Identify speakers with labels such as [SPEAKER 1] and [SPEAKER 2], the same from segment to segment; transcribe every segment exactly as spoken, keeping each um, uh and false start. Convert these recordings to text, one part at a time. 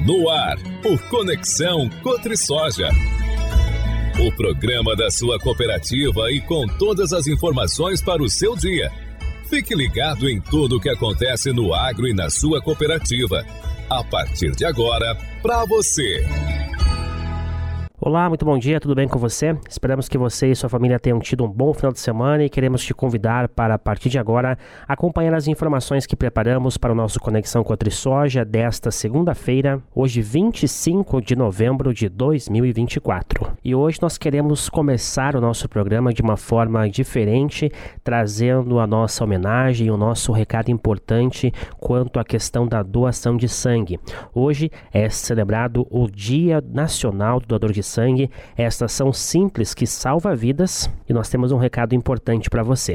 [SPEAKER 1] No ar, o Conexão CotriSoja. O programa da sua cooperativa e com todas as informações para o seu dia. Fique ligado em tudo o que acontece no agro e na sua cooperativa. A partir de agora, para você.
[SPEAKER 2] Olá, muito bom dia, tudo bem com você? Esperamos que você e sua família tenham tido um bom final de semana e queremos te convidar para, a partir de agora, acompanhar as informações que preparamos para o nosso Conexão CotriSoja desta segunda-feira, hoje vinte e cinco de novembro de dois mil e vinte e quatro. E hoje nós queremos começar o nosso programa de uma forma diferente, trazendo a nossa homenagem e o nosso recado importante quanto à questão da doação de sangue. Hoje é celebrado o Dia Nacional do Doador de Sangue, esta ação simples que salva vidas, e nós temos um recado importante para você.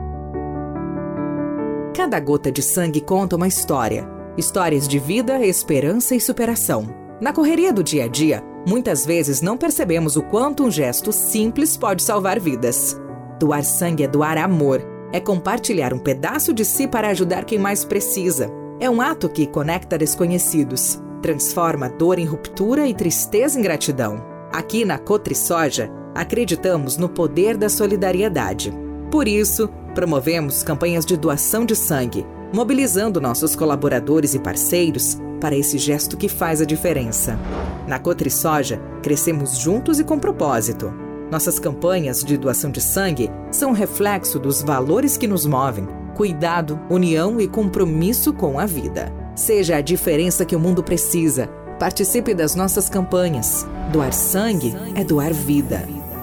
[SPEAKER 3] Cada gota de sangue conta uma história. Histórias de vida, esperança e superação. Na correria do dia a dia, muitas vezes não percebemos o quanto um gesto simples pode salvar vidas. Doar sangue é doar amor, é compartilhar um pedaço de si para ajudar quem mais precisa. É um ato que conecta desconhecidos, transforma dor em ruptura e tristeza em gratidão. Aqui na CotriSoja, acreditamos no poder da solidariedade. Por isso, promovemos campanhas de doação de sangue, mobilizando nossos colaboradores e parceiros para esse gesto que faz a diferença. Na CotriSoja, crescemos juntos e com propósito. Nossas campanhas de doação de sangue são um reflexo dos valores que nos movem: cuidado, união e compromisso com a vida. Seja a diferença que o mundo precisa. Participe das nossas campanhas. Doar sangue é doar vida.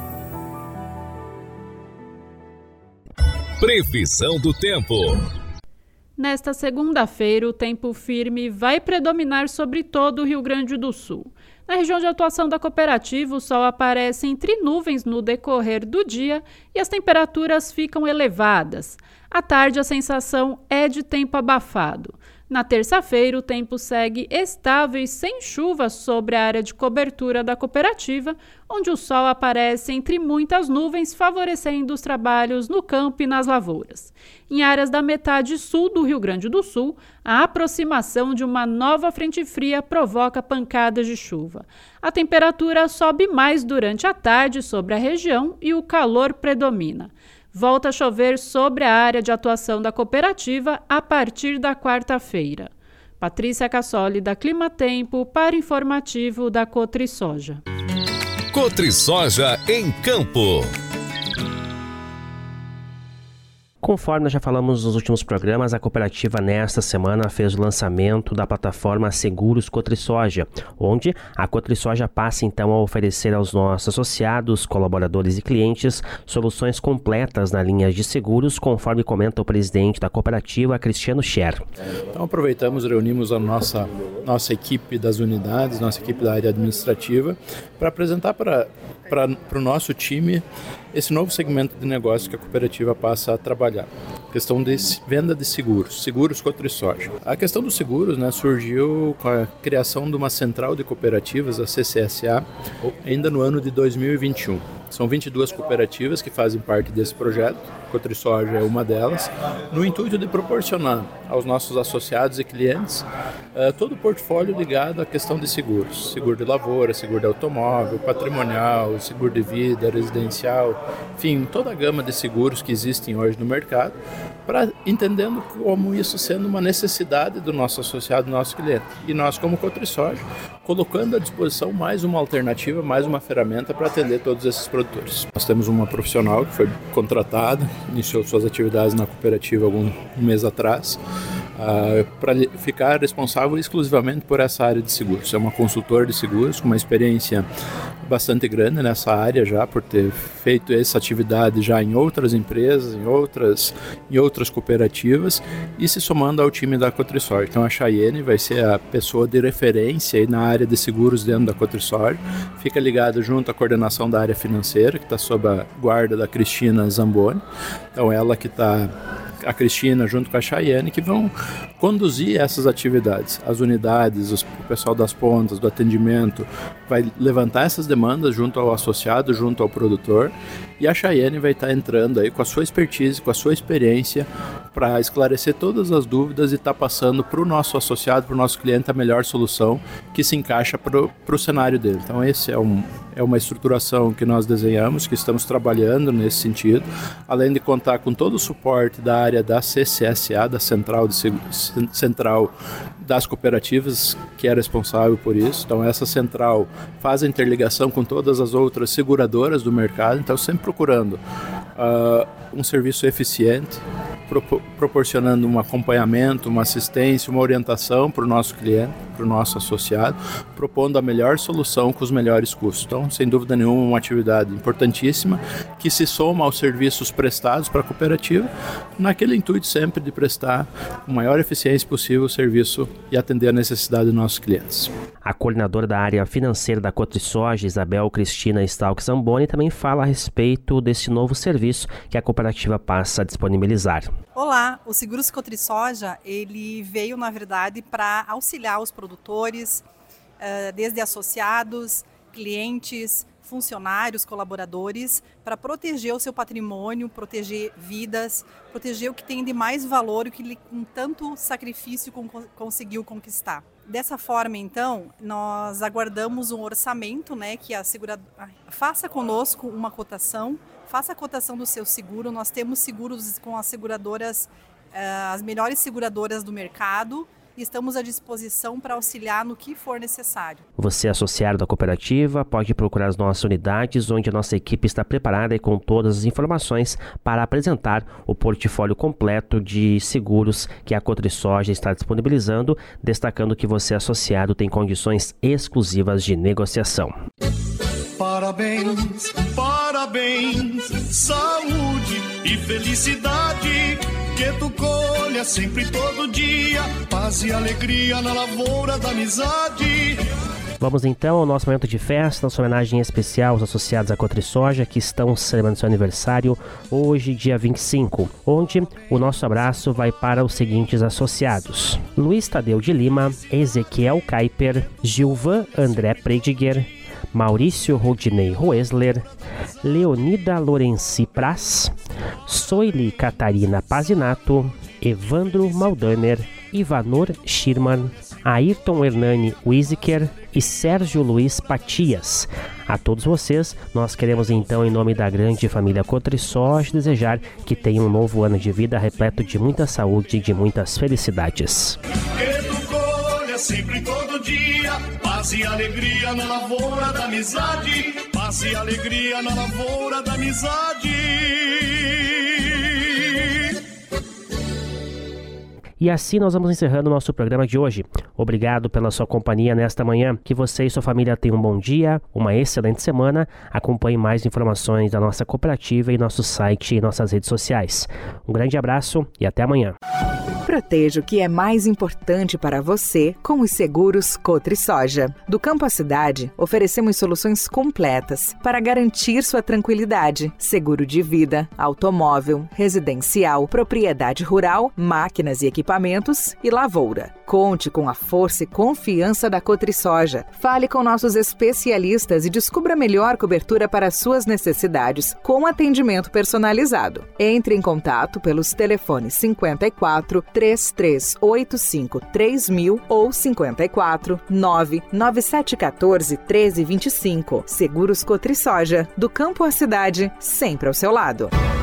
[SPEAKER 1] Previsão do tempo.
[SPEAKER 4] Nesta segunda-feira, o tempo firme vai predominar sobre todo o Rio Grande do Sul. Na região de atuação da cooperativa, o sol aparece entre nuvens no decorrer do dia e as temperaturas ficam elevadas. À tarde, a sensação é de tempo abafado. Na terça-feira, o tempo segue estável e sem chuva sobre a área de cobertura da cooperativa, onde o sol aparece entre muitas nuvens, favorecendo os trabalhos no campo e nas lavouras. Em áreas da metade sul do Rio Grande do Sul, a aproximação de uma nova frente fria provoca pancadas de chuva. A temperatura sobe mais durante a tarde sobre a região e o calor predomina. Volta a chover sobre a área de atuação da cooperativa a partir da quarta-feira. Patrícia Cassoli, da Climatempo, para informativo da CotriSoja.
[SPEAKER 1] CotriSoja em Campo.
[SPEAKER 2] Conforme nós já falamos nos últimos programas, a cooperativa nesta semana fez o lançamento da plataforma Seguros CotriSoja, onde a CotriSoja passa então a oferecer aos nossos associados, colaboradores e clientes soluções completas na linha de seguros, conforme comenta o presidente da cooperativa, Cristiano Scher.
[SPEAKER 5] Então aproveitamos, reunimos a nossa, nossa equipe das unidades, nossa equipe da área administrativa, para apresentar para para o nosso time esse novo segmento de negócio que a cooperativa passa a trabalhar. Questão de venda de seguros, seguros CotriSoja. A questão dos seguros, né, surgiu com a criação de uma central de cooperativas, a C C S A, ainda no ano de dois mil e vinte e um. São vinte e duas cooperativas que fazem parte desse projeto, CotriSoja é uma delas, no intuito de proporcionar aos nossos associados e clientes uh, todo o portfólio ligado à questão de seguros. Seguro de lavoura, seguro de automóvel, patrimonial, seguro de vida, residencial, enfim, toda a gama de seguros que existem hoje no mercado, para entendendo como isso sendo uma necessidade do nosso associado, do nosso cliente. E nós, como CotriSoja, colocando à disposição mais uma alternativa, mais uma ferramenta para atender todos esses produtores. Nós temos uma profissional que foi contratada, iniciou suas atividades na cooperativa algum um mês atrás, uh, para ficar responsável exclusivamente por essa área de seguros. É uma consultora de seguros com uma experiência bastante grande nessa área já, por ter feito essa atividade já em outras empresas, em outras, em outras cooperativas, e se somando ao time da CotriSoja. Então a Chayenne vai ser a pessoa de referência aí na área de seguros dentro da CotriSoja, fica ligada junto à coordenação da área financeira, que está sob a guarda da Cristina Zamboni. Então ela que está a Cristina junto com a Chayane, que vão conduzir essas atividades. As unidades, os, o pessoal das pontas, do atendimento, vai levantar essas demandas junto ao associado, junto ao produtor, e a Chayane vai estar entrando aí com a sua expertise, com a sua experiência, para esclarecer todas as dúvidas e estar tá passando para o nosso associado, para o nosso cliente, a melhor solução que se encaixa para o cenário dele. Então esse é, um, é uma estruturação que nós desenhamos, que estamos trabalhando nesse sentido, além de contar com todo o suporte da área da C C S A, da Central, de, Central das Cooperativas, que é responsável por isso. Então essa central faz a interligação com todas as outras seguradoras do mercado, então sempre procurando uh, um serviço eficiente, pro- proporcionando um acompanhamento, uma assistência, uma orientação para o nosso cliente, para o nosso associado, propondo a melhor solução com os melhores custos. Então, sem dúvida nenhuma, uma atividade importantíssima que se soma aos serviços prestados para a cooperativa, naquele intuito sempre de prestar com a maior eficiência possível o serviço e atender a necessidade dos nossos clientes.
[SPEAKER 2] A coordenadora da área financeira da Cotrisoja, Isabel Cristina Stalk Zamboni, também fala a respeito desse novo serviço que a cooperativa passa a disponibilizar.
[SPEAKER 6] Olá, o Seguros Cotrisoja, ele veio, na verdade, para auxiliar os produtores, desde associados, clientes, funcionários, colaboradores, para proteger o seu patrimônio, proteger vidas, proteger o que tem de mais valor e o que ele, com tanto sacrifício, conseguiu conquistar. Dessa forma, então, nós aguardamos um orçamento, né, que a seguradora faça conosco uma cotação, faça a cotação do seu seguro. Nós temos seguros com as seguradoras, as melhores seguradoras do mercado, e estamos à disposição para auxiliar no que for necessário.
[SPEAKER 2] Você, associado da cooperativa, pode procurar as nossas unidades, onde a nossa equipe está preparada e com todas as informações para apresentar o portfólio completo de seguros que a Cotrisoja está disponibilizando, destacando que você, associado, tem condições exclusivas de negociação.
[SPEAKER 7] Parabéns, parabéns, saúde e felicidade, que tu colha sempre todo dia, paz e alegria na lavoura da amizade.
[SPEAKER 2] Vamos então ao nosso momento de festa, nossa homenagem especial aos associados à Cotrisoja que estão celebrando seu aniversário hoje, dia vinte e cinco, onde o nosso abraço vai para os seguintes associados: Luiz Tadeu de Lima, Ezequiel Kuiper, Gilvan André Prediger, Maurício Rodinei Roesler, Leonida Lorenzi Praz, Soili Catarina Pazinato, Evandro Maldaner, Ivanor Schirman, Ayrton Hernani Wiesiker e Sérgio Luiz Patias. A todos vocês, nós queremos então, em nome da grande família Cotrisoja, desejar que tenham um novo ano de vida repleto de muita saúde e de muitas felicidades.
[SPEAKER 7] Sempre todo dia, paz e alegria na lavoura da amizade, paz e alegria na lavoura da amizade.
[SPEAKER 2] E assim nós vamos encerrando o nosso programa de hoje. Obrigado pela sua companhia nesta manhã. Que você e sua família tenham um bom dia, uma excelente semana. Acompanhe mais informações da nossa cooperativa em nosso site e nossas redes sociais. Um grande abraço e até amanhã.
[SPEAKER 3] Proteja o que é mais importante para você com os seguros Cotrisoja. Do campo à cidade, oferecemos soluções completas para garantir sua tranquilidade. Seguro de vida, automóvel, residencial, propriedade rural, máquinas e equipamentos e lavoura. Conte com a força e confiança da Cotrisoja. Fale com nossos especialistas e descubra a melhor cobertura para suas necessidades com atendimento personalizado. Entre em contato pelos telefones cinquenta e quatro, três três oito cinco, três mil ou cinquenta e quatro, nove nove sete um quatro, treze vinte e cinco. Seguros Cotrisoja, do campo à cidade, sempre ao seu lado.